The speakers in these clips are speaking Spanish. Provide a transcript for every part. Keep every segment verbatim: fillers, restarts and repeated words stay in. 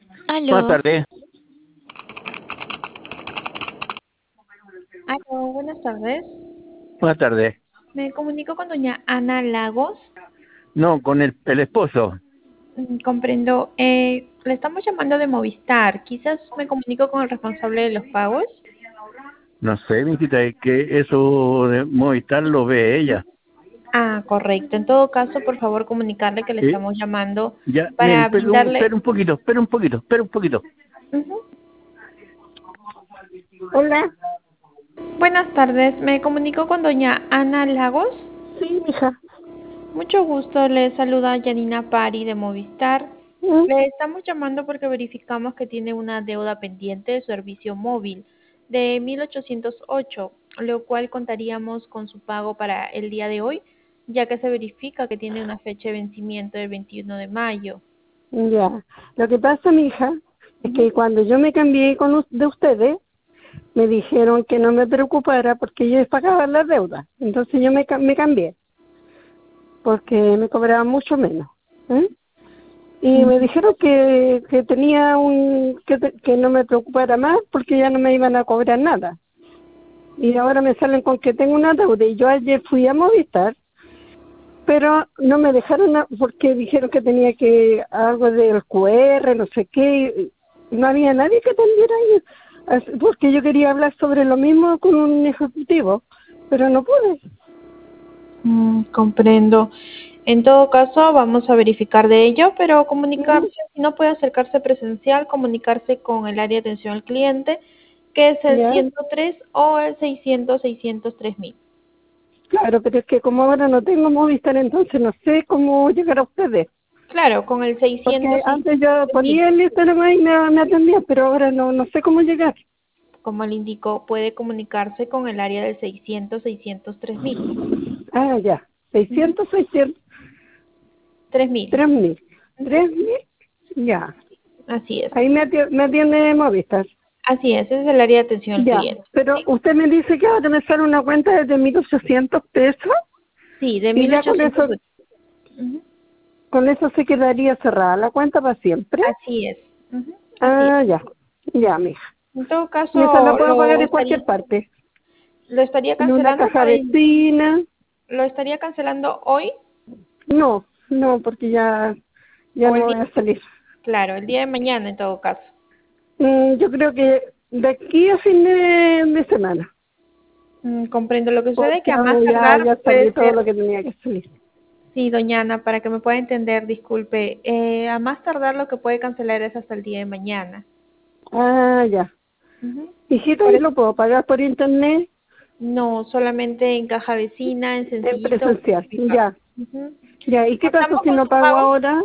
Buenas Aló, tardes. aló, buenas tardes. Buenas tardes. Me comunico con doña Ana Lagos. No, con el, el esposo. Mm, comprendo. Eh, le estamos llamando de Movistar. Quizás me comunico con el responsable de los pagos. No sé, mijita, es que eso de Movistar lo ve ella. Ah, correcto. En todo caso, por favor, comunicarle que le ¿Sí? estamos llamando Ya, mire, para espera un, brindarle. espera un poquito, espera un poquito, espera un poquito. Ujú. Hola, Buenas tardes. Me comunico con doña Ana Lagos. sí, mija. Mucho gusto. Le saluda Yanina Pari de Movistar. Mm, Le estamos llamando porque verificamos que tiene una deuda pendiente de servicio móvil de mil ochocientos ocho, lo cual contaríamos con su pago para el día de hoy, ya que se verifica que tiene una fecha de vencimiento del veintiuno de mayo. Ya, lo que pasa, mija, es Ujú. que cuando yo me cambié con us- de ustedes, me dijeron que no me preocupara porque ellos pagaban las deudas. Entonces yo me, ca- me cambié, porque me cobraban mucho menos. ¿eh? Y me Mm, dijeron que, que tenía un, que, te- que no me preocupara más porque ya no me iban a cobrar nada. Y ahora me salen con que tengo una deuda. Y yo ayer fui a Movistar, pero no me dejaron a- porque dijeron que tenía que algo del Q R, no sé qué, y no había nadie que atendiera ahí, Así- porque yo quería hablar sobre lo mismo con un ejecutivo, pero no pude. mm, comprendo. En todo caso, vamos a verificar de ello, pero comunicarse, Ujú. si no puede acercarse presencial, comunicarse con el área de atención al cliente, que es el Ya, ciento tres o el seiscientos, seiscientos tres mil. claro, pero es que como ahora no tengo Movistar, entonces no sé cómo llegar a ustedes, Claro, con el porque seiscientos, antes seiscientos yo tres mil. ponía el Instagram y me, me atendía, pero ahora no, no sé cómo llegar. Como le indicó, puede comunicarse con el área del seiscientos, seiscientos tres mil. Ah, ya, Ujú. seiscientos, seiscientos, tres mil. tres mil, Ujú. tres mil, ya. Así es. Ahí me ati- me atiende Movistar. Así es, ese es el área de atención al Ya, cliente. pero ¿Sí? usted me dice que ahora me sale una cuenta de mil ochocientos pesos Sí, de y ya con mil ochocientos eso ocho. Ujú. con eso se quedaría cerrada la cuenta para siempre. Así es. Ujú. Así es. Ah, ya, ya, mija. En todo Y eso caso, lo puedo pagar lo en estaría, cualquier parte. lo estaría En una cancelando caja para in- vecina. lo estaría cancelando hoy No, no, porque ya, ya o no el voy día, a salir. claro, el día de mañana en todo caso. Mm, yo creo que de aquí a fin de, de semana. Mm, comprendo. Lo que sucede que Porque a más ahora ya, tardar ya salí puede todo ser. lo que tenía que salir. Sí, doña Ana, para que me pueda entender, disculpe, eh, a más tardar lo que puede cancelar es hasta el día de mañana. Ah, ya. Ujú. Hijita, Por ¿y eso, lo puedo pagar por internet? no, solamente en caja vecina, en En sencillito, presencial, Multipago. ya. Ujú. Ya, ¿y qué pasó ¿Contamos si con no su pago pago? ahora?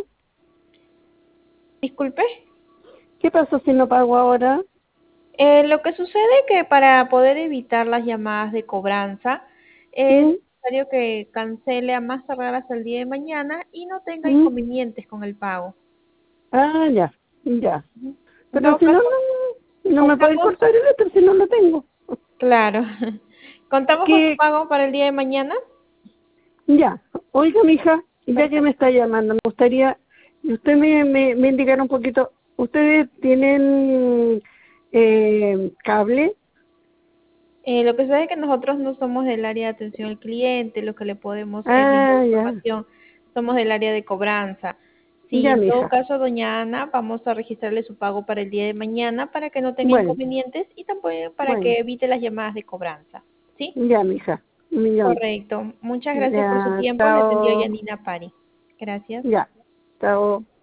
Disculpe. ¿Qué pasó si no pago ahora? Eh, lo que sucede que para poder evitar las llamadas de cobranza es ¿Mm? necesario que cancele a más tardar hasta el día de mañana y no tenga ¿Mm? inconvenientes con el pago. Ah, ya, ya. Ujú. En Pero todo si no, caso, no, no me puede contamos, cortar el otro si no lo tengo. claro, Es contamos con su que, pago para el día de mañana. ya, oiga, mija, ya que me Perfecto. está llamando, me gustaría, y usted me, me, me indicara un poquito, ¿ustedes tienen eh, cable? Eh, lo que sucede es que nosotros no somos del área de atención al cliente, lo que le podemos eh, brindar Ah, ya, información, somos del área de cobranza. Sí, ya, en todo mija. caso, doña Ana, vamos a registrarle su pago para el día de mañana para que no tenga Bueno, inconvenientes y también para bueno, que evite las llamadas de cobranza. ¿Sí? ya, mija, un millón. Correcto. Muchas gracias por su Ya, tiempo. Le atendió chao. Yanina Pari. Gracias. Ya, chao.